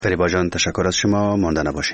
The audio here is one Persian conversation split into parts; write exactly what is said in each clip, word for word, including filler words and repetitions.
فریبا جان تشکر از شما، مانده نباشین.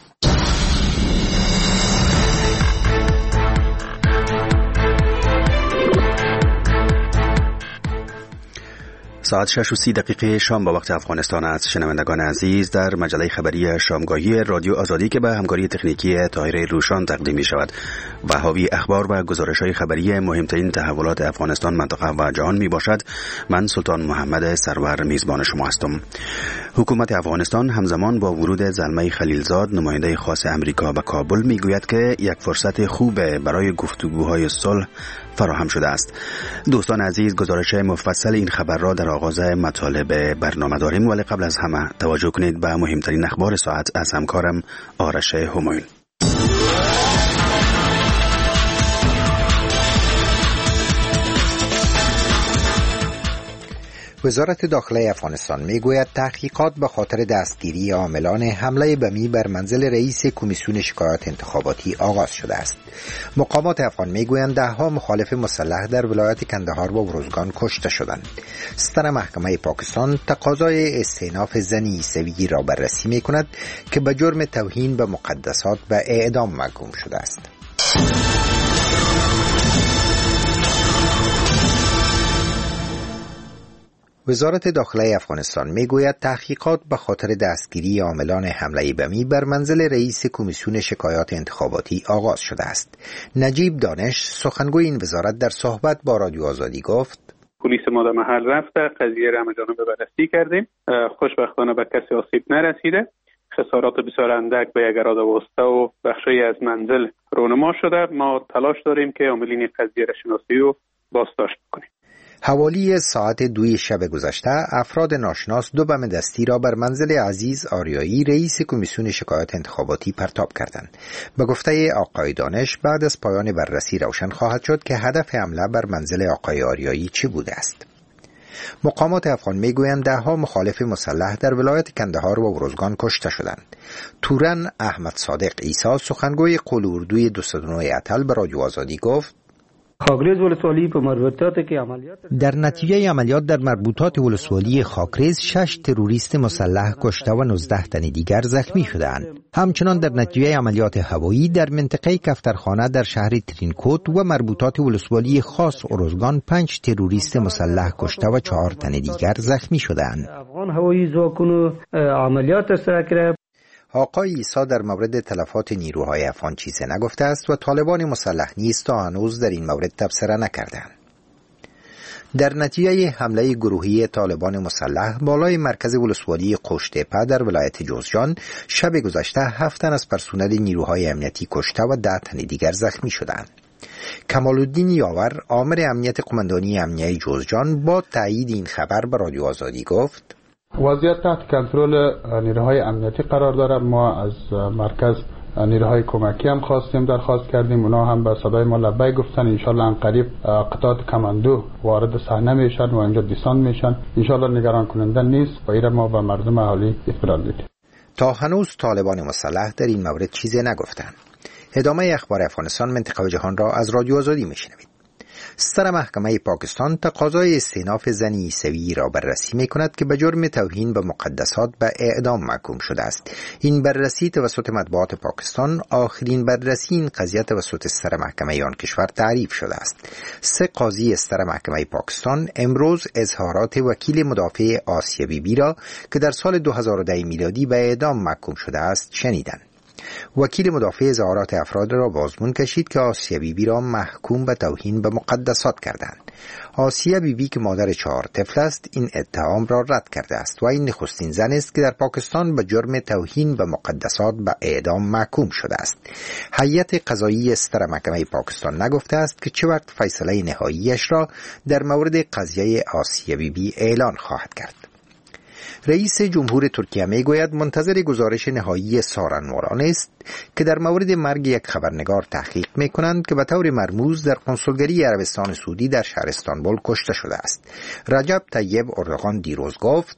ساعت شش و سی دقیقه شام با وقت افغانستان است. شنوندگان عزیز، در مجله خبری شامگاهی رادیو آزادی که به همکاری تکنیکی طاهر روشان تقدیم می شود و حاوی اخبار و گزارش‌های خبری مهمترین تحولات افغانستان، منطقه و جهان می باشد، من سلطان محمد سرور میزبان شما هستم. حکومت افغانستان همزمان با ورود زلمه خلیلزاد، نماینده خاص امریکا به کابل، می گوید که یک فرصت خوب برای گفتگوهای صلح فراهم شده است. دوستان عزیز، گزارش مفصل این خبر را در آغاز مطالب برنامه داریم، ولی قبل از همه توجه کنید به مهمترین اخبار ساعت از همکارم آرش همایون. وزارت داخله افغانستان میگوید تحقیقات به خاطر دستگیری عاملان حمله بمی بر منزل رئیس کمیسیون شکایات انتخاباتی آغاز شده است. مقامات افغان میگویند دهها مخالف مسلح در ولایت کندهار و ارزگان کشته شدند. ستر محکمه پاکستان تقاضای استئناف زن عیسوی را بررسی میکند که به جرم توهین به مقدسات به اعدام محکوم شده است. وزارت داخله افغانستان میگوید تحقیقات به خاطر دستگیری عاملان حمله بمی بر منزل رئیس کمیسیون شکایات انتخاباتی آغاز شده است. نجیب دانش، سخنگوی این وزارت، در صحبت با رادیو آزادی گفت: پلیس ما در محل رفته، قضیه را همگان به بررسی کردیم. خوشبختانه به کسی آسیب نرسیده. خسارات بسیار اندک به یک اراده واسطه و بخشی از منزل رونما شده. ما تلاش داریم که عاملین قضیه را شناسی و بازداشت کنیم. حوالی ساعت دوی شب گذشته افراد ناشناس دو بم دستی را بر منزل عزیز آریایی، رئیس کمیسیون شکایات انتخاباتی، پرتاب کردند. به گفته آقای دانش، بعد از پایان بررسی روشن خواهد شد که هدف حمله بر منزل آقای آریایی چی بوده است. مقامات افغان میگویند دهها مخالف مسلح در ولایت کندهار و ارزگان کشته شدند. تورن احمد صادق عیسی، سخنگوی قول اردوی دو صد و نه اتل، به رادیو آزادی گفت: خاکریز ولسوالی په مربوطات کې عملیات در نتیجه عملیات در مربوطات ولسوالی خاکریز شش تروریست مسلح کشته و نوزده تن دیگر زخمی شدند. همچنان در نتیجه عملیات هوایی در منطقه کفترخانه در شهر ترینکوت و مربوطات ولسوالی خاص ارزگان پنج تروریست مسلح کشته و چهار تن دیگر زخمی شدند. افغان هوایی ځواکونو عملیات ترسره کړ. آقای عیسی در مورد تلفات نیروهای افغان چیزی نگفته است و طالبان مسلح نیز تا هنوز در این مورد تبصره نکردند. در نتیجه حمله گروهی طالبان مسلح بالای مرکز ولسوالی قوشتپه در ولایت جوزجان شب گذشته هفت تن از پرسنل نیروهای امنیتی کشته و ده تن دیگر زخمی شدند. کمالالدین یاور، آمر امنیت قماندانی امنیه جوزجان، با تایید این خبر به رادیو آزادی گفت: وضعیت تحت کنترل نیروهای امنیتی قرار داره. ما از مرکز نیروهای کمکی هم خواستیم، درخواست کردیم، اونا هم به صدای ما لبیک گفتن. انشالله ان قریب قطعات کماندو وارد صحنه میشن و اینجا دیسان میشن. انشالله نگران کننده نیست و ایره ما به مردم اهالی اطمینان میدیم. تا هنوز طالبان مسلح در این مورد چیزی نگفتند. ادامه اخبار افغانستان، منطقه و جهان را از رادیو آزادی میشنوید. ستر محکمه پاکستان تقاضای استئناف زن عیسوی را بررسی می‌کند که به جرم توهین به مقدسات به اعدام محکوم شده است. این بررسی توسط مطبوعات پاکستان آخرین بررسی این قضیه توسط ستر محکمه آن کشور تعریف شده است. سه قاضی ستر محکمه پاکستان امروز اظهارات وکیل مدافع آسیا بیبی را که در سال دو هزار و ده میلادی به اعدام محکوم شده است شنیدند. وکیل مدافع اظهارات افراد را بازمون کشید که آسیا بیبی را محکوم به توهین به مقدسات کردند. آسیا بیبی که مادر چهار طفل است این اتهام را رد کرده است و این نخستین زن است که در پاکستان به جرم توهین به مقدسات به اعدام محکوم شده است. هیئت قضایی ستر محکمه پاکستان نگفته است که چه وقت فیصله نهاییش را در مورد قضیه آسیا بیبی اعلان خواهد کرد. رئیس جمهور ترکیه میگوید منتظر گزارش نهایی سارنواران است که در مورد مرگ یک خبرنگار تحقیق میکنند که به طور مرموز در کنسولگری عربستان سعودی در شهر استانبول کشته شده است. رجب طیب اردوغان دیروز گفت: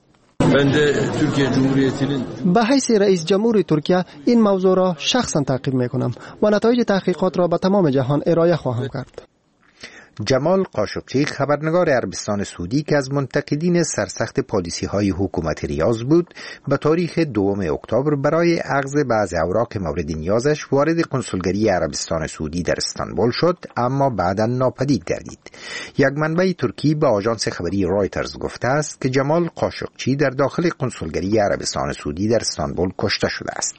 به حیث رئیس جمهور ترکیه این موضوع را شخصا تعقیب میکنم و نتایج تحقیقات را به تمام جهان ارائه خواهم کرد. جمال قاشقچی خبرنگار عربستان سعودی که از منتقدین سرسخت پالیسی های حکومت ریاض بود، به تاریخ دوم اکتبر برای اخذ بعض اوراق مورد نیازش وارد کنسولگری عربستان سعودی در استانبول شد، اما بعداً ناپدید گردید. یک منبع ترکی به آژانس خبری رایترز گفته است که جمال قاشقچی در داخل کنسولگری عربستان سعودی در استانبول کشته شده است.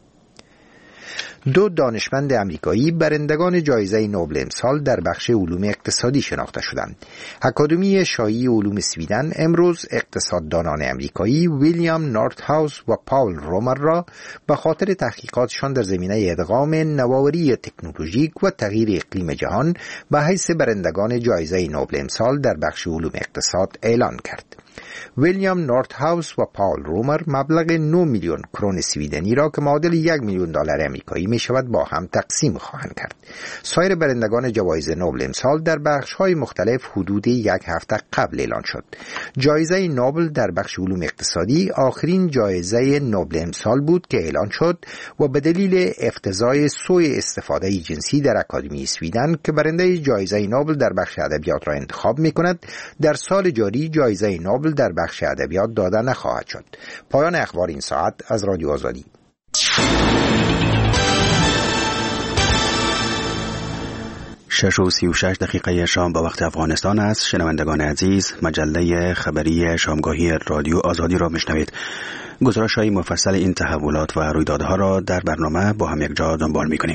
دو دانشمند امریکایی برندگان جایزه نوبل امسال در بخش علوم اقتصادی شناخته شدند. اکادمی شاهی علوم سویدن امروز اقتصاددانان امریکایی ویلیام نورتهاوس و پاول رومر را به خاطر تحقیقاتشان در زمینه ادغام نوآوری تکنولوژیک و تغییر اقلیم جهان به حیث برندگان جایزه نوبل امسال در بخش علوم اقتصاد اعلان کرد. ویلیام نورتهاوس و پاول رومر مبلغ نه میلیون کرون سویدنی را که معادل یک میلیون دلار امریکایی می شود با هم تقسیم خواهند کرد. سایر برندگان جوایز نوبل امسال در بخش‌های مختلف حدود یک هفته قبل اعلان شد. جایزه نوبل در بخش علوم اقتصادی آخرین جایزه نوبل امسال بود که اعلان شد و به دلیل اقتضای سوء استفاده جنسی در اکادمی سویدن که برنده جایزه نوبل در بخش ادبیات را انتخاب می کند، در سال جاری جایزه نوبل در بخش ادبیات داده نخواهد شد. پایان اخبار این ساعت از رادیو آزادی. شش و سی و شش دقیقه شام با وقت افغانستان است. شنوندگان عزیز، مجله خبری شامگاهی رادیو آزادی را میشنوید. گزارش‌های مفصل این تحولات و رویدادها را در برنامه با هم یک جا دنبال می‌کنیم.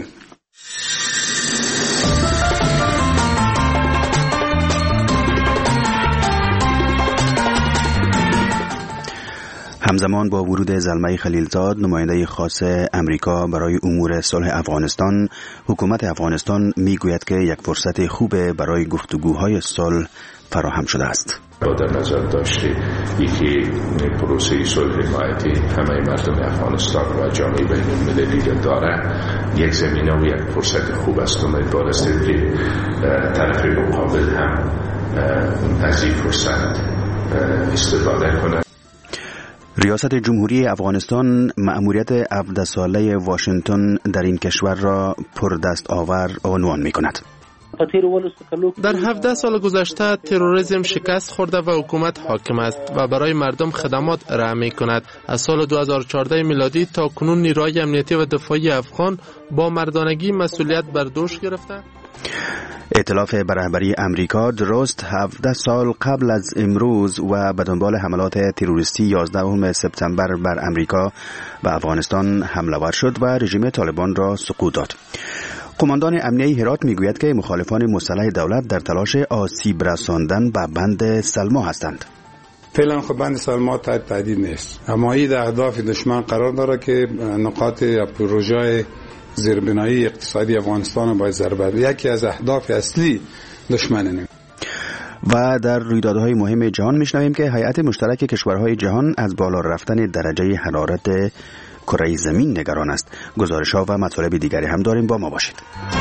همزمان با ورود زلمه خلیلزاد، نماینده خاص امریکا برای امور صلح افغانستان، حکومت افغانستان میگوید که یک فرصت خوب برای گفتگوهای صلح فراهم شده است. با در نظر داشته یکی پروسه صلح حمایتی همه مردم افغانستان و جامعه بین المللی داره، یک زمینه و یک فرصت خوب است. امیدوار هستیم که طرف مقابل هم از این فرصت استفاده کنند. ریاست جمهوری افغانستان مأموریت هفده ساله واشنگتن در این کشور را پردست آور عنوان می کند. در هفده سال گذشته تروریسم شکست خورده و حکومت حاکم است و برای مردم خدمات ارائه می کند. از سال دو هزار و چهارده میلادی تا کنون نیروهای امنیتی و دفاعی افغان با مردانگی مسئولیت بر دوش گرفته. ائتلاف به رهبری امریکا درست هفده سال قبل از امروز و به دنبال حملات تروریستی یازدهم سپتامبر بر امریکا و افغانستان حمله ور شد و رژیم طالبان را سقوط داد. قماندان امنیه هرات میگوید که مخالفان مسلح دولت در تلاش آسیب رساندن به بند سلما هستند. فعلا خب بند سلما تحت تهدید نیست، اما این در اهداف دشمن قرار داره که نقاط یا پروژه زیربنایی اقتصادی افغانستان رو باید ضربه بزنه. یکی از اهداف اصلی دشمنه. و در رویدادهای مهم جهان میشنویم که هیئت مشترک کشورهای جهان از بالا رفتن درجه حرارت کره زمین نگران است. گزارش‌ها و مطالب دیگری هم داریم، با ما باشید.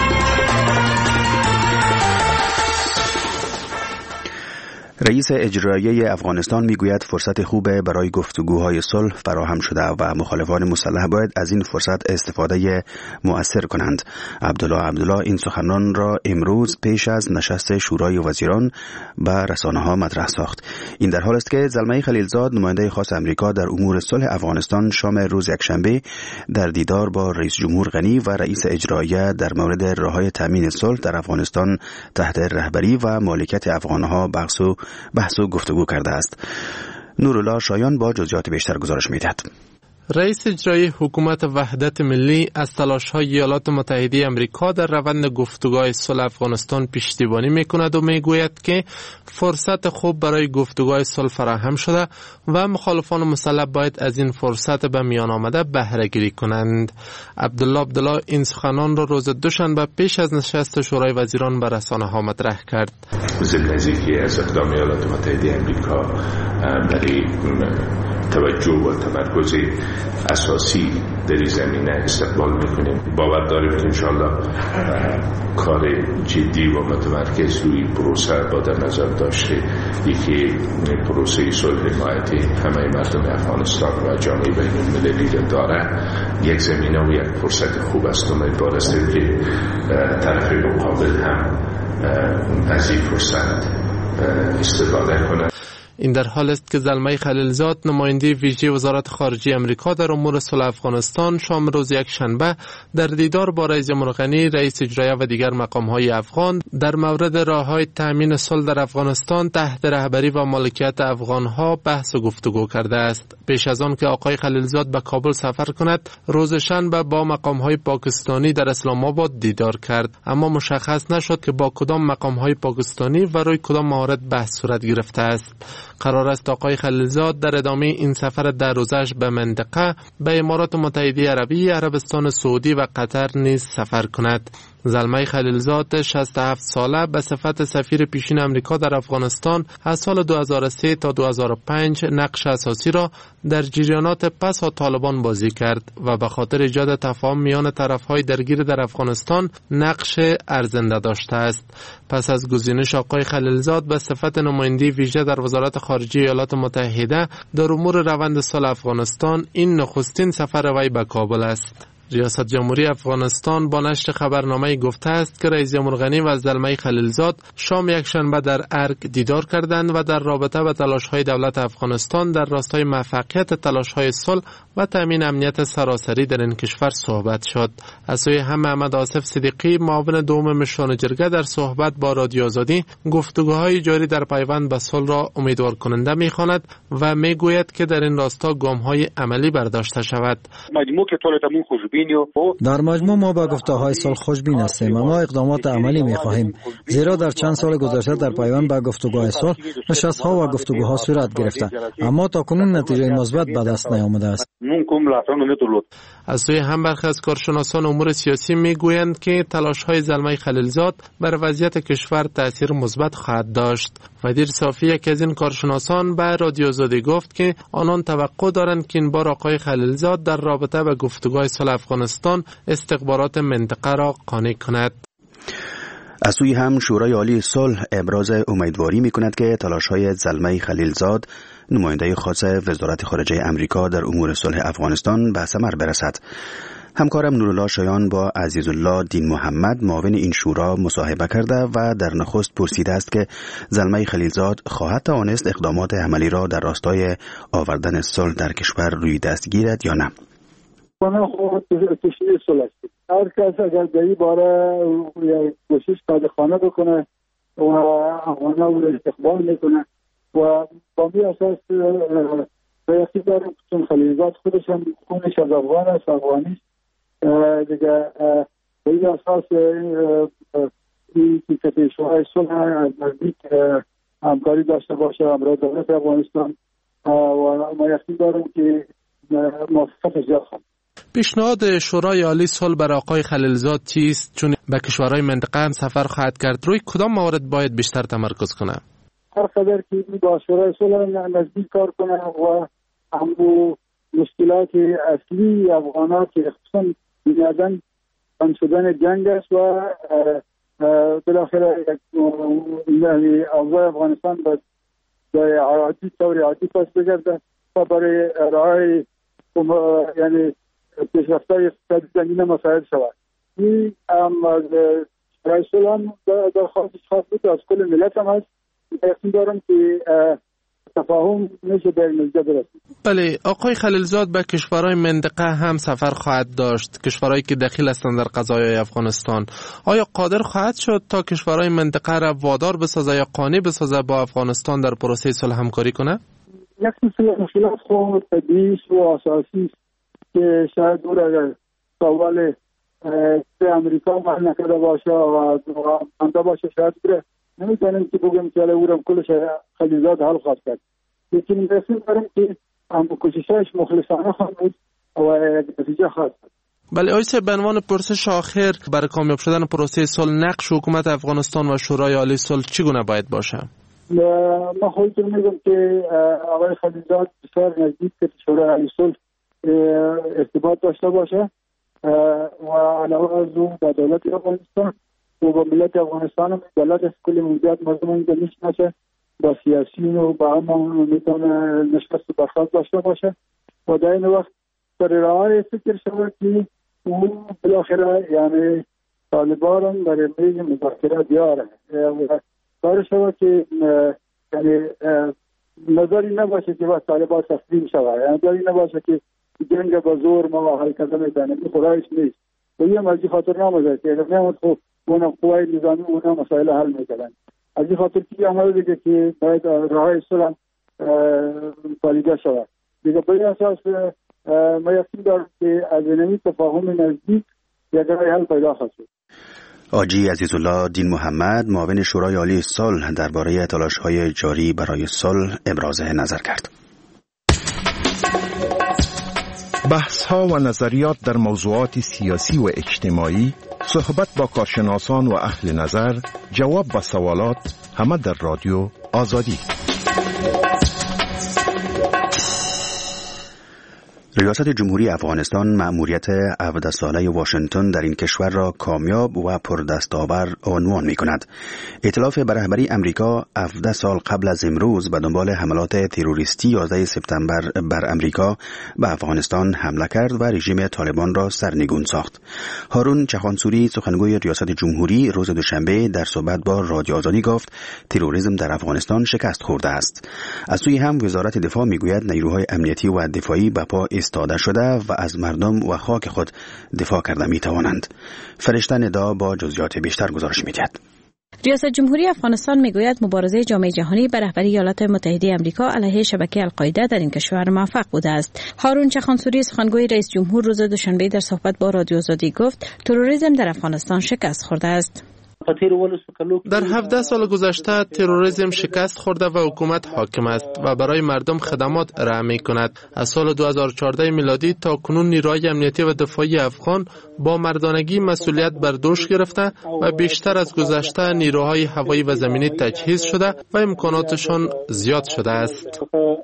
رئیس اجرایی افغانستان میگوید فرصت خوبه برای گفتگوهای صلح فراهم شده و مخالفان مسلح باید از این فرصت استفاده مؤثر کنند. عبدالله عبدالله این سخنان را امروز پیش از نشست شورای وزیران به رسانه‌ها مطرح ساخت. این در حال است که زلمه خلیلزاد، نماینده خاص امریکا در امور صلح افغانستان، شام روز یکشنبه در دیدار با رئیس جمهور غنی و رئیس اجرایی در مورد راههای تامین صلح در افغانستان تحت رهبری و مالکیت افغانها بحث و بحث و گفتگو کرده است. نورالله شایان با جزئیات بیشتر گزارش می‌دهد. رئیس اجرایی حکومت وحدت ملی از تلاش‌های ایالات متحده آمریکا در روند گفتگوهای صلح افغانستان پشتیبانی می‌کند و می‌گوید که فرصت خوب برای گفتگوهای صلح فراهم شده و مخالفان مسلح باید از این فرصت به میان آمده بهره گیری کنند. عبدالله عبدالله این سخنان را روز دوشنبه پیش از نشست شورای وزیران به رسانه‌ها مطرح کرد. زلزله‌ای از اقدام ایالات متحده آمریکا برای توجه و تمرکز اساسی در این زمینه استقبال میکنیم. باور داریم که انشاءالله کار جدی و متمرکز روی پروسه با در نظر داشته یکی پروسه صلح حمایتی همه مردم افغانستان و جامعه بین المللی داره، یک زمینه و یک فرصت خوب است. امیدوار هستیم که طرف مقابل هم از این فرصت استفاده کنند. این در حال است که زلمه خلیلزاد نماینده ویژه وزارت خارجه امریکا در امور صلح افغانستان شام روز یک شنبه در دیدار با رئیس جمهور غنی، رئیس اجرایی و دیگر مقام‌های افغان در مورد راه‌های تامین صلح در افغانستان تحت رهبری و مالکیت افغان‌ها بحث و گفتگو کرده است. پیش از آن که آقای خلیلزاد به کابل سفر کند، روز شنبه با مقام‌های پاکستانی در اسلام آباد دیدار کرد، اما مشخص نشد که با کدام مقام‌های پاکستانی و روی کدام موارد بحث صورت گرفته است. قرار است آقای خلیلزاد در ادامه این سفر در روزش به منطقه به امارات متحده عربی، عربستان سعودی و قطر نیز سفر کند. زلمه خلیلزاد شصت و هفت ساله به صفت سفیر پیشین امریکا در افغانستان از سال دو هزار و سه تا دو هزار و پنج نقش اساسی را در جریانات پس از طالبان بازی کرد و به خاطر ایجاد تفاهم میان طرف‌های درگیر در افغانستان نقش ارزنده داشته است. پس از گزینش آقای خلیلزاد به صفت نماینده ویژه در وزارت خارجه ایالات متحده در امور روند صلح افغانستان، این نخستین سفر وی به کابل است. ریاست جمهوری افغانستان با نشر خبرنامه گفته است که رئیس جمهور غنی و زلمه خلیلزاد شام یک شنبه در ارگ دیدار کردند و در رابطه با تلاش‌های دولت افغانستان در راستای موفقیت تلاش‌های صلح و تامین امنیت سراسری در این کشور صحبت شد. از سوی هم محمد آصف صدیقی، معاون دوم مشران جرگه، در صحبت با رادیو آزادی گفتگوهای جاری در پیوند به صلح را امیدوار کننده می‌خواند و می‌گوید که در این راستا گام‌های عملی برداشته شود. در مجموع ما با گفته‌های صلح خوشبین هستیم، اما اقدامات عملی می‌خواهیم، زیرا در چند سال گذشته در پیوند با گفتگوهای صلح نشست‌ها و گفتگوها صورت گرفته، اما تاکنون نتیجه مثبت به دست نیامده است. از سوی هم برخی از کارشناسان امور سیاسی میگویند که تلاش‌های زلمه خلیلزاد بر وضعیت کشور تأثیر مثبت خواهد داشت. ودیر صافی، یکی از این کارشناسان، به رادیو آزادی گفت که آنان توقع دارند که این بار آقای خلیلزاد در رابطه با گفتگوهای صلح افغانستان استخبارات منطقه را قانع کند. از سوی هم شورای عالی صلح ابراز امیدواری می‌کند که تلاش‌های زلمه خلیلزاد، نماینده خاص وزارت خارجه امریکا در امور صلح افغانستان، به ثمر برسد. همکارم نورالله شایان با عزیزالله دین محمد، معاون این شورا، مصاحبه کرده و در نخست پرسیده است که زلمه خلیلزاد خواهد توانست اقدامات عملی را در راستای آوردن صلح در کشور روی دست گیرد یا نه. من خود تشریع صلح است. هر کس اگر در این باره کوشش صادقانه بکنه و افغان‌ها او را استقبال میکنه و با می اساس بیاسی دارم چون خلیلزاد خودش هم خونش از افغان است، افغانی دیگه، به این اساس این که پیشوهای صلح از نزدیک همکاری داشته باشه همراه دولت افغانستان و ما یقین دارم که موفق زیاد خواهد. پیشنهاد شورای عالی صلح برای آقای خلیلزاد چیست؟ چون به کشورهای منطقه هم سفر خواهد کرد، روی کدام موارد باید بیشتر تمرکز کنه؟ هر قدر که با شورای صلح نزدیک کار کنه و همو مشکلات اصلی افغانات که خصوصا بنیادن بند شدن جنگ است و بالاخره اوضاع افغانستان به عادی طور عادی پس بگرده و برای راه یعنی پیشرفت‌های اقتصادی زمینه مساعد شود. این شورای صلح در خواستش خواست بود از کل ملت هم هست. یقین دارم که تفاهم میشه به نتیجه برسید. بله، آقای خلیلزاد به کشورهای منطقه هم سفر خواهد داشت، کشورهایی که دخیل هستند در قضایای افغانستان. آیا قادر خواهد شد تا کشورهای منطقه را وادار بسازه یا قانع بسازه با افغانستان در پروسه صلح همکاری کنه؟ یک سلسله مشکلات خود طبیعی و اساسی که شاید او را سوال به امریکا محل نکرده باشه و انده باشه، شاید بره نمیتونیم که بگم که او را کلش خلیلزاد حل خواهد کرد، لیکن رسیم دارم که هم کوششش مخلصانه خواهد بود و نتیجه خواهد کرد. بله آیسه، به عنوان پرسش آخر، برای کامیاب شدن پروسه صلح نقش حکومت افغانستان و شورای عالی صلح چگونه باید باشه؟ ما خودتون میگم که آقای خلیلزاد بسیار نزدیک که شورای عالی صلح ارتباط داشته باشه و علاوه از اون با دولت افغانستان و با ملت افغانستان هم دولت از کل موضوعات مردم اینجا میشناسه، با سیاسیون و با هم میتونه نشست و برخواست داشته باشه و در این وقت در راه فکر شود که اون بالاخره یعنی طالبان برای میز مذاکره بیاره و کار شما که یعنی نظری نباشه که با طالبان تسلیم شود، نظری نباشه که جنگ با زور ما حل کردن میتونه، این خدایش نیست و یه از این خاطر نمازه که اگر نمید خب اونا قوای نظامی اونا مسائل حل میکنن. از این خاطر که عمل دیگه که باید راه صلح پالیده شود دیگه. به اساس ما یقین دارم که از اینمی تفاهم نزدیک یک راه حل پیدا خواهد شد. حاجی عزیزالله دین محمد معاون شورای عالی صلح درباره تلاش‌های جاری برای صلح ابراز نظر کرد. بحث‌ها و نظریات در موضوعات سیاسی و اجتماعی، صحبت با کارشناسان و اهل نظر، جواب به سوالات، همه در رادیو آزادی. ریاست جمهوری افغانستان مأموریت هفده ساله واشنگتن در این کشور را کامیاب و پردستاور عنوان می کند. ائتلاف به رهبری امریکا هفده سال قبل از امروز به دنبال حملات تروریستی یازده سپتامبر بر امریکا به افغانستان حمله کرد و رژیم طالبان را سرنگون ساخت. هارون چخانسوری سخنگوی ریاست جمهوری روز دوشنبه در صحبت با رادیو آزادی گفت تروریسم در افغانستان شکست خورده است. از سوی هم وزارت دفاع میگوید نیروهای امنیتی و دفاعی به پا استاده شده و از مردم و خاک خود دفاع کرده می توانند. فرشته ندا با جزئیات بیشتر گزارش می‌دهد. ریاست جمهوری افغانستان میگوید مبارزه جامعه جهانی به رهبری ایالات متحده آمریکا علیه شبکه القاعده در این کشور موفق بوده است. هارون چخانسوری سخنگوی رئیس جمهور روز دوشنبه در صحبت با رادیو آزادی گفت تروریسم در افغانستان شکست خورده است. در هفده سال گذشته تروریسم شکست خورده و حکومت حاکم است و برای مردم خدمات ارائه می کند. از سال دو هزار و چهارده میلادی تا کنون نیروهای امنیتی و دفاعی افغان با مردانگی مسئولیت بر دوش گرفته و بیشتر از گذشته نیروهای هوایی و زمینی تجهیز شده و امکاناتشان زیاد شده است.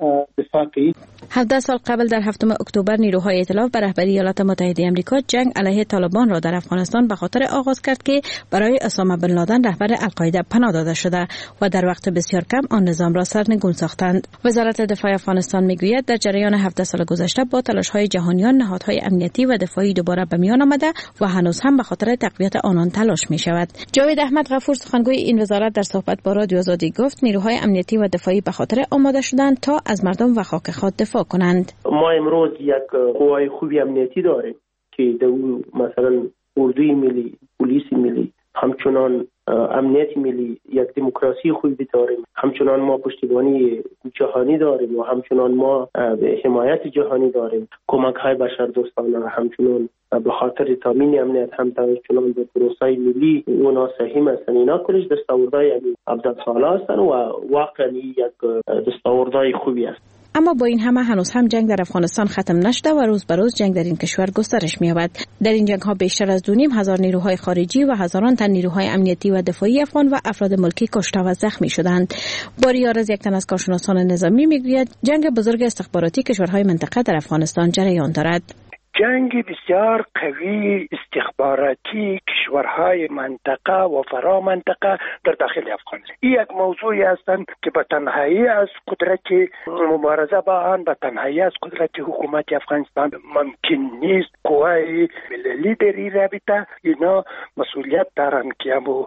هفده سال قبل در هفتم اکتبر نیروهای ائتلاف به رهبری ایالات متحده آمریکا جنگ علیه طالبان را در افغانستان به خاطر آغاز کرد که برای اسامه بن لادن رهبر القاعده پناه داده شده و در وقت بسیار کم آن نظام را سرنگون ساختند. وزارت دفاع افغانستان میگوید در جریان هفده سال گذشته با تلاش‌های جهانیان نهادهای امنیتی و دفاعی دوباره به میان آمده و هنوز هم به خاطر تقویت آنان تلاش می شود. جاوید احمد غفور سخنگوی این وزارت در صحبت با رادیو آزادی گفت نیروهای امنیتی و دفاعی به خاطر آماده شدند تا از مردم و خاک خود دفاع کنند. ما امروز یک قوای خوبی امنیتی داریم که در مثلا اردوی ملی، پلیس ملی، همچنان امنیت ملی، یک دموکراسی خوبی داریم، همچنان ما پشتیبانی جهانی داریم و همچنان ما حمایت جهانی داریم، کمک های بشردوستانه، همچنان به خاطر تامین امنیت هم همچنان به پروسه ملی اونا سهم هستن. اینا کلش دستاوردهای هفده ساله هستن و واقعا یک دستاوردهای خوبی است. اما با این همه هنوز هم جنگ در افغانستان ختم نشده و روز به روز جنگ در این کشور گسترش می‌یابد. در این جنگ ها بیشتر از دو نیم هزار نیروهای خارجی و هزاران تن نیروهای امنیتی و دفاعی افغان و افراد ملکی کشته و زخمی شدند. باریار از یک تن از کارشناسان نظامی میگوید جنگ بزرگ استخباراتی کشورهای منطقه در افغانستان جریان دارد. جنگ بسیار قوی استخباراتی کشورهای منطقه و فرا منطقه در داخل افغانستان این یک موضوعی هستند که به تنهایی از قدرت مبارزه با آن به تنهایی از قدرت حکومت افغانستان ممکن نیست. قوای مللی در این رابطه اینا مسئولیت دارند که همو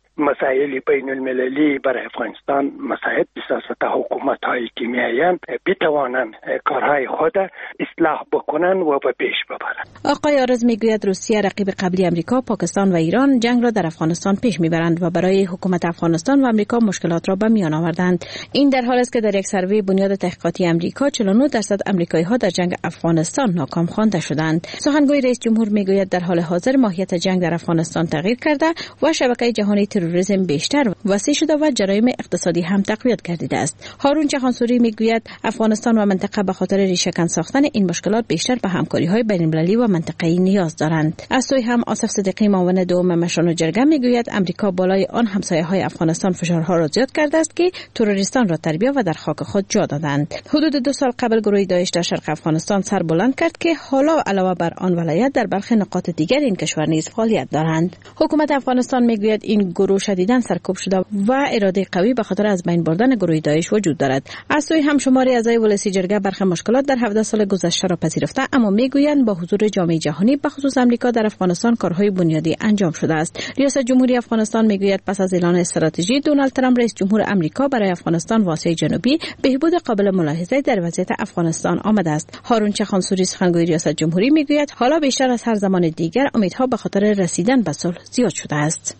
مسائل بین المللی برای افغانستان مسائل سیاست حکومت هایی که میایند بتوانند کارهای خود اصلاح بکنن و به پیش ببرند. آقای آرز میگوید روسیه رقیب قبلی امریکا، پاکستان و ایران جنگ را در افغانستان پیش میبرند و برای حکومت افغانستان و امریکا مشکلات را به میان آوردند. این در حالی است که در یک سروی بنیاد تحقیقاتی امریکا چهل و نه درصد امریکایی ها در جنگ افغانستان ناکام خوانده شدند. سخنگوی رئیس جمهور میگوید در حال حاضر ماهیت جنگ در افغانستان تغییر کرده و شبکه جهانی تروریسم بیشتر وسیع شده و جرایم اقتصادی هم تقویت گردیده است. هارون چخانسوری میگوید افغانستان و منطقه به خاطر ریشه‌کن ساختن این مشکلات بیشتر به همکاری‌های بین‌المللی و منطقه‌ای نیاز دارند. از سوی هم آصف صدیقی معاون دوم مشران جرگه میگوید امریکا بالای آن همسایه‌های افغانستان فشارها را زیاد کرده است که تروریستان را تربیت و در خاک خود جا دادند. حدود دو سال قبل گروه داعش در شرق افغانستان سر بلند کرد که حالا علاوه بر آن ولایت در برخی نقاط دیگر این کشور نیز فعالیت دارند. حکومت افغانستان میگوید این گروه گروه شدیداً سرکوب شده و اراده قوی به خاطر از بین بردن گروه داعش وجود دارد. از سوی همشماری اعضای ولسی جرگه برخی مشکلات در هفده سال گذشته را پذیرفته، اما میگویند با حضور جامعه جهانی به خصوص آمریکا در افغانستان کارهای بنیادی انجام شده است. ریاست جمهوری افغانستان میگوید پس از اعلان استراتژی دونالد ترامپ رئیس جمهور آمریکا برای افغانستان و آسیای جنوبی بهبود قابل ملاحظه در وضعیت افغانستان آمده است. هارون چخانسوری سخنگوی ریاست جمهوری میگوید حالا بیشتر از هر زمان دیگر امیدها به خاطر رسیدن به صلح زیاد شده است.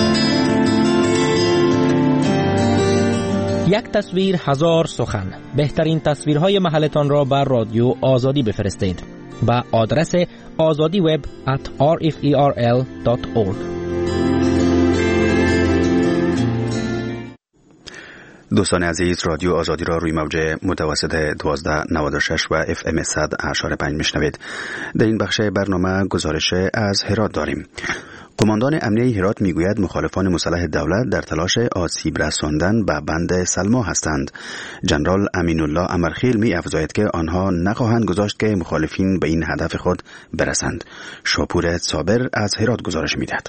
یک تصویر هزار سخن. بهترین تصویرهای محلتان را بر رادیو آزادی بفرستید با آدرس azadi web at r f e r l dot org. دوستان عزیز، رادیو آزادی را روی موج متوسط دوازده نود و شش و اف ام صد و پنج میشنوید. در این بخش برنامه گزارش از هرات داریم. قماندان امنیه هرات میگوید مخالفان مسلح دولت در تلاش آسیب رساندن به بند سلما هستند. جنرال امین الله امرخیل می افزاید که آنها نخواهند گذاشت که مخالفین به این هدف خود برسند. شاپور صابر از هرات گزارش میدهد.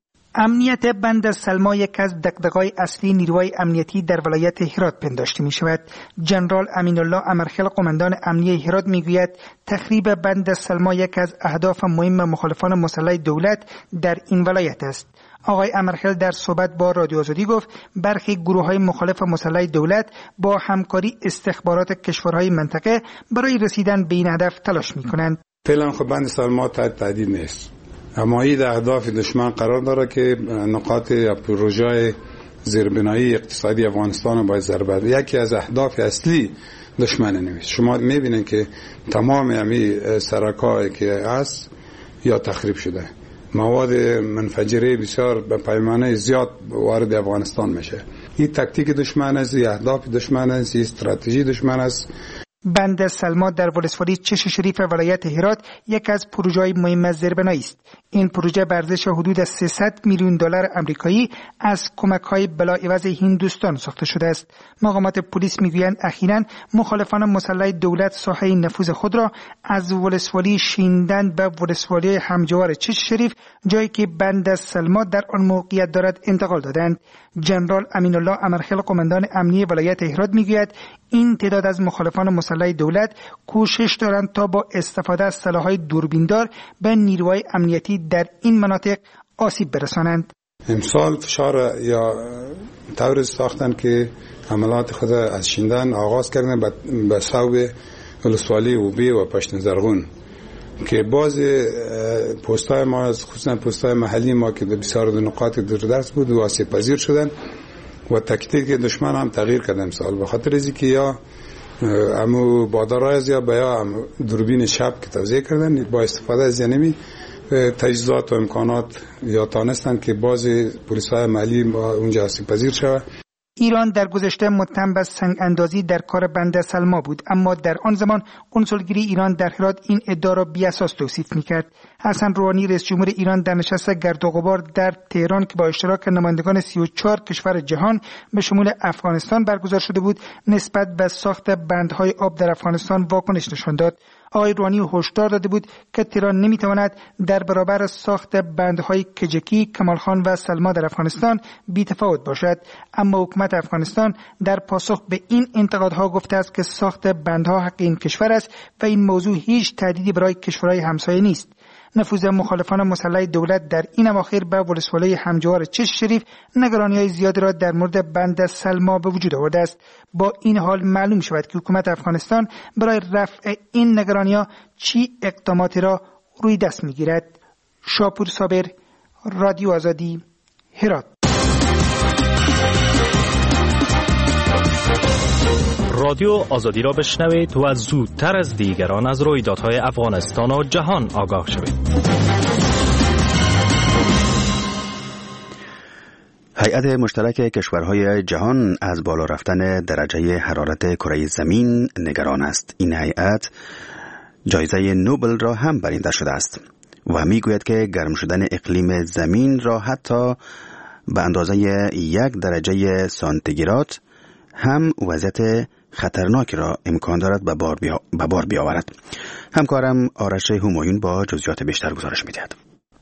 امنیت بند سلما یک از دغدغه‌های اصلی نیروهای امنیتی در ولایت هرات پنداشته می شود. جنرال امین الله امرخیل قماندان امنیه هرات می گوید تخریب بند سلما یک از اهداف مهم مخالفان مسلح دولت در این ولایت است. آقای امرخیل در صحبت با رادیو آزادی گفت برخی گروه‌های مخالف مسلح دولت با همکاری استخبارات کشورهای منطقه برای رسیدن به این هدف تلاش می‌کنند. فعلا خب بند سلما تحت تهدید نیست، اما این در اهداف دشمن قرار داره که نقاط پروژه زیربنایی اقتصادی افغانستان رو باید ضربه بزنه. یکی از اهداف اصلی دشمن نمیشه. شما میبینید که تمام امی سرکایی که هست یا تخریب شده، مواد منفجره بسیار به پیمانه زیاد وارد افغانستان میشه. این تکتیک دشمن است، این اهداف دشمن است، این استراتژی دشمن است. بند سلما در ولسوالی چش شریف ولایت هرات یک از پروژه‌های مهم زیربنایی است. این پروژه به ارزش حدود سیصد میلیون دلار آمریکایی از کمک‌های بلاعوض هندوستان ساخته شده است. مقامات پلیس میگویند اخیراً مخالفان مسلح دولت ساحه نفوذ خود را از ولسوالی شیندن به ولسوالی همجوار چش شریف، جایی که بند سلما در آن موقعیت دارد، انتقال دادند. جنرال امین الله امرخیل قماندان امنیه ولایت هرات میگوید این تعداد از مخالفان مسلح دولت کوشش دارند تا با استفاده از سلاح‌های دوربیندار به نیروهای امنیتی در این مناطق آسیب برسانند. امسال فشار یا طور ساختن که حملات خود از شیندن آغاز کردن به صوب ولسوالی اوبی و پشت زرغون که باز پستای ما از خصوصا پستای محلی ما که بسیار دو نقاط دوردست بود و آسیب پذیر شدن و تکتیک دشمن هم تغییر کرد امسال، به خاطر از اینکه یا امو بادرایز یا بیا دوربین شب که توزیع کردن با استفاده از یعنی تجهیزات و امکانات یا تانستن که باز پلیسای محلی اونجا آسیب پذیر شود. ایران در گذشته متهم به سنگ اندازی در کار بند سلما بود، اما در آن زمان کنسولگری ایران در هرات این ادعا را بی اساس توصیف می‌کرد. حسن روحانی رئیس جمهور ایران در نشست گرد و غبار در تهران که با اشتراک نمایندگان سی و چهار کشور جهان به شمول افغانستان برگزار شده بود، نسبت به ساخت بندهای آب در افغانستان واکنش نشان داد. آقای روحانی هشدار داده بود که تهران نمیتواند در برابر ساخت بندهای کجکی، کمالخان و سلما در افغانستان بی‌تفاوت باشد، اما حکومت افغانستان در پاسخ به این انتقادها گفته است که ساخت بندها حق این کشور است و این موضوع هیچ تهدیدی برای کشورهای همسایه نیست. نفوذ مخالفان مسلح دولت در این اواخر به ولسوالی همجوار چش شریف نگرانی‌های زیادی را در مورد بند سلما به وجود آورده است. با این حال معلوم شود که حکومت افغانستان برای رفع این نگرانی‌ها چی اقداماتی را روی دست می‌گیرد. شاپور صابر، رادیو آزادی، هرات. رادیو آزادی را بشنوید و زودتر از دیگران از رویدادهای افغانستان و جهان آگاه شوید. هیئت مشترک کشورهای جهان از بالا رفتن درجه حرارت کره زمین نگران است. این هیئت جایزه نوبل را هم برنده شده است و میگوید که گرم شدن اقلیم زمین را حتی به اندازه یک درجه سانتیگراد هم وضعیت خطرناکی را امکان دارد به بار, بیا... بار بیاورد. همکارم آرش همایون با جزئیات بیشتر گزارش می‌دهد.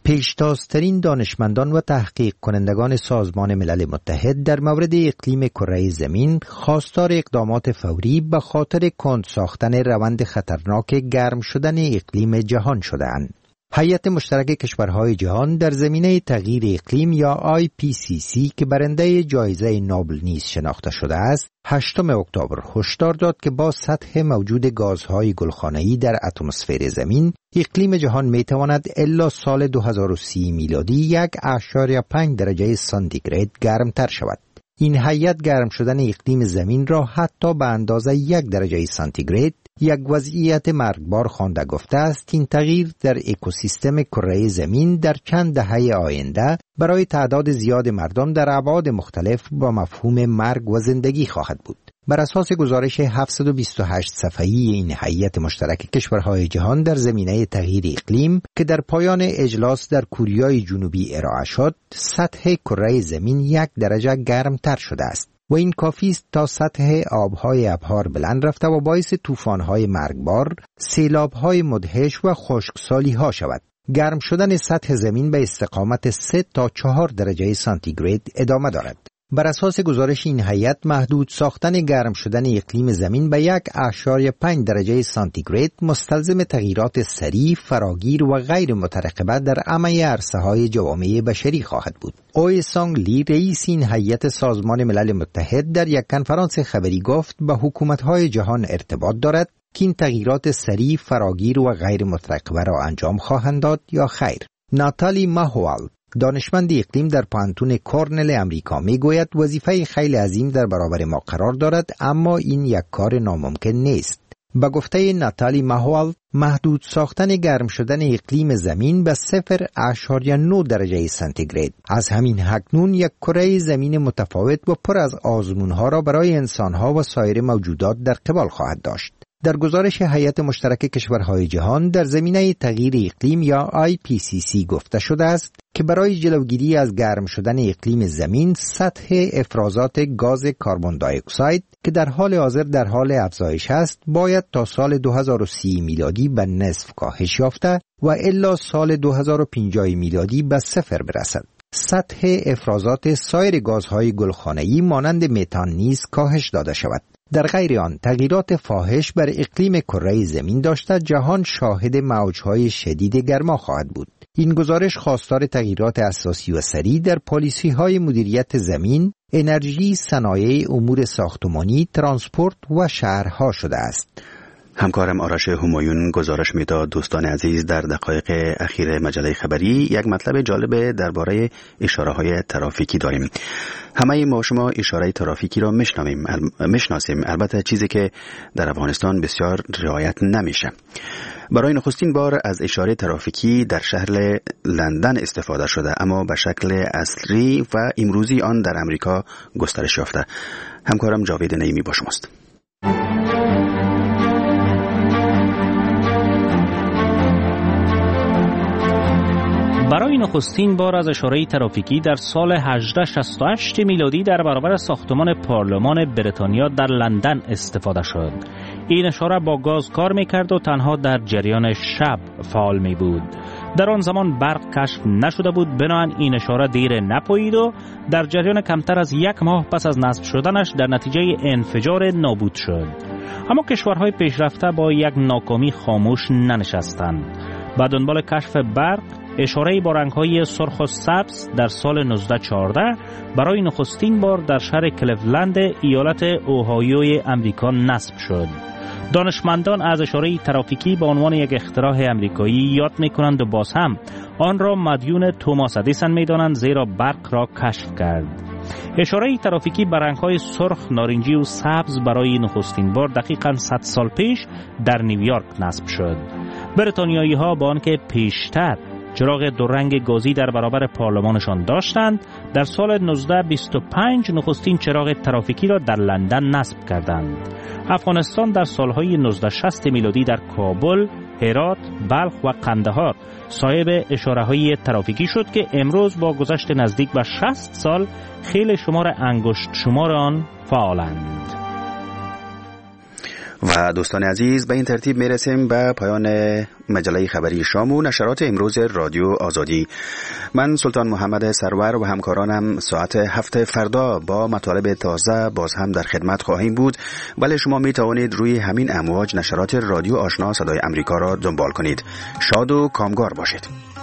پیشتازترین دانشمندان و تحقیق کنندگان سازمان ملل متحد در مورد اقلیم کره زمین خواستار اقدامات فوری به خاطر کند ساختن روند خطرناک گرم شدن اقلیم جهان شده‌اند. هیئت مشترک کشورهای جهان در زمینه تغییر اقلیم یا آی پی سی سی که برنده جایزه نوبل نیز شناخته شده است، هشتم اکتبر هشدار داد که با سطح موجود گازهای گلخانه‌ای در اتمسفر زمین، اقلیم جهان میتواند الی سال دو هزار و سی میلادی یک و اشاریه پنج درجه سانتیگراد گرمتر شود. این هیئت گرم شدن اقلیم زمین را حتی به اندازه یک درجه سانتیگراد یک وضعیت مرگبار خوانده گفته است. این تغییر در اکوسیستم کره زمین در چند دهه آینده برای تعداد زیاد مردم در ابعاد مختلف با مفهوم مرگ و زندگی خواهد بود. بر اساس گزارش هفتصد و بیست و هشت صفحه‌ای این هیئت مشترک کشورهای جهان در زمینه تغییر اقلیم که در پایان اجلاس در کوریای جنوبی ارائه شد، سطح کره زمین یک درجه گرمتر شده است و این کافی است تا سطح آبهای ابحار بلند رفته و باعث طوفان‌های مرگبار، سیلاب‌های مدهش و خشکسالی‌ها شود. گرم شدن سطح زمین به استقامت سه تا چهار درجه سانتیگراد ادامه دارد. بر اساس گزارش این هیئت، محدود ساختن گرم شدن اقلیم زمین به یک و اشاریه پنج درجه سانتیگراد مستلزم تغییرات سریع، فراگیر و غیر مترقبه در همه عرصه‌های جوامع بشری خواهد بود. اوی سانگ لی، رئیس این هیئت سازمان ملل متحد، در یک کنفرانس خبری گفت به حکومت‌های جهان ارتباط دارد که این تغییرات سریع، فراگیر و غیر مترقبه را انجام خواهند داد یا خیر. ناتالی ماهوال، دانشمند اقلیم در پانتون کورنل امریکا، میگوید وظیفه خیلی عظیم در برابر ما قرار دارد، اما این یک کار ناممکن نیست. با گفته ناتالی ماهوال، محدود ساختن گرم شدن اقلیم زمین به صفر و اشاریه نه درجه سانتیگراد از همین اکنون یک کره زمین متفاوت و پر از آزمونها را برای انسانها و سایر موجودات در قبال خواهد داشت. در گزارش هیئت مشترک کشورهای جهان در زمینه تغییر اقلیم یا آی پی سی سی گفته شده است که برای جلوگیری از گرم شدن اقلیم زمین، سطح افرازات گاز کربن دی اکساید که در حال حاضر در حال افزایش است، باید تا سال دو هزار و سی میلادی به نصف کاهش یافته و الی سال دو هزار و پنجاه میلادی به صفر برسد. سطح افرازات سایر گازهای گلخانه‌ای مانند متان نیز کاهش داده شود. در غیر آن، تغییرات فاحش بر اقلیم کره زمین داشته جهان شاهد موجهای شدید گرما خواهد بود. این گزارش خواستار تغییرات اساسی و سریع در پالیسی‌های مدیریت زمین، انرژی، صنایع، امور ساختمانی، ترانسپورت و شهرها شده است. همکارم آرش همایون گزارش میداد. دوستان عزیز، در دقایق اخیر مجله خبری یک مطلب جالب درباره اشاره های ترافیکی داریم. همه ما شما اشاره ترافیکی را میشنویم، میشناسیم، البته چیزی که در افغانستان بسیار رعایت نمیشه. برای نخستین بار از اشاره ترافیکی در شهر لندن استفاده شده، اما به شکل اصلی و امروزی آن در امریکا گسترش یافته. همکارم جاوید نعیمی با شماست. برای نخستین بار از اشاره ترافیکی در سال هزار و هشتصد و شصت و هشت میلادی در برابر ساختمان پارلمان بریتانیا در لندن استفاده شد. این اشاره با گاز کار می‌کرد و تنها در جریان شب فعال می بود. در آن زمان برق کشف نشده بود، بنابراین این اشاره دیر نپایید و در جریان کمتر از یک ماه پس از نصب شدنش در نتیجه انفجار نابود شد. اما کشورهای پیشرفته با یک ناکامی خاموش ننشستند. با دنبال کشف برق، اشاره‌ای با رنگ‌های سرخ و سبز در سال نوزده چهارده برای نخستین بار در شهر کلیولند ایالت اوهایوی امریکا نصب شد. دانشمندان از اشاره ترافیکی به عنوان یک اختراع امریکایی یاد می‌کنند و باز هم آن را مدیون توماس ادیسون می‌دانند، زیرا برق را کشف کرد. اشاره ترافیکی به رنگ‌های سرخ، نارنجی و سبز برای نخستین بار دقیقاً صد سال پیش در نیویورک نصب شد. بریتانیایی‌ها با آنکه پیشتر چراغ دو رنگ گازی در برابر پارلمانشان داشتند، در سال نوزده بیست و پنج نخستین چراغ ترافیکی را در لندن نصب کردند. افغانستان در سالهای نوزده شصت میلادی در کابل، هرات، بلخ و قندهار صاحب اشاره‌های ترافیکی شد که امروز با گذشت نزدیک به شصت سال خیلی شمار انگشت شمار آن فعالند. و دوستان عزیز، به این ترتیب میرسیم به پایان مجله خبری شام و نشرات امروز رادیو آزادی. من سلطان محمد سرور و همکارانم ساعت هفت فردا با مطالب تازه باز هم در خدمت خواهیم بود، ولی شما می توانید روی همین امواج نشرات رادیو آشنا صدای امریکا را دنبال کنید. شاد و کامگار باشید.